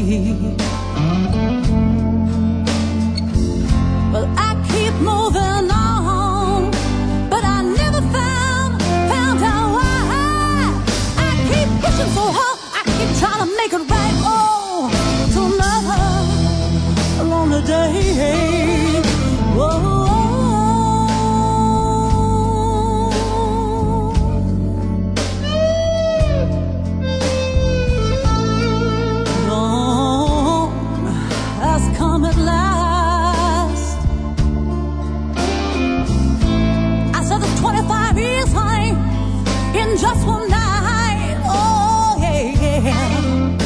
Well, I keep moving on, but I never found out why. I keep pushing so hard, I keep trying to make it right. Oh, till another lonely day. Whoa. Just one night, oh yeah.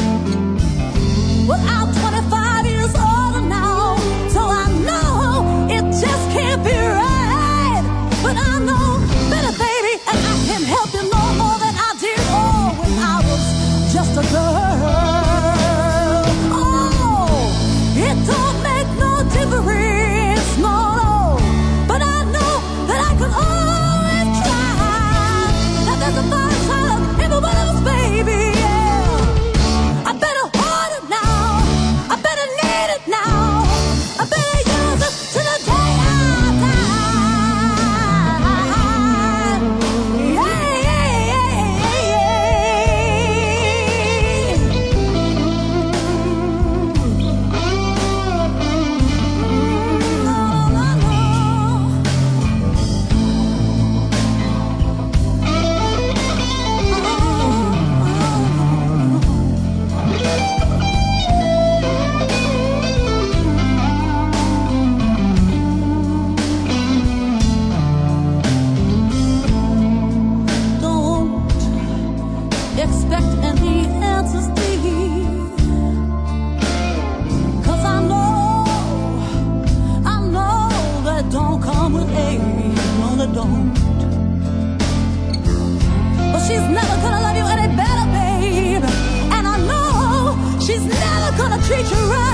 Well, I'm 25 years older now, so I know it just can't be right. But I know better, baby, and I can help you no more than I did, oh, when I was just a girl. Oh, it don't make no difference, no. But I know that I can always try. There's a fire child in the world, baby, yeah. I better hold it now. I better need it now. I better use it till the day I die. Yeah, yeah, yeah, no, no, no. Expect any answers, please, 'cause I know that don't come with age, no, they don't. But she's never gonna love you any better, babe, and I know she's never gonna treat you right.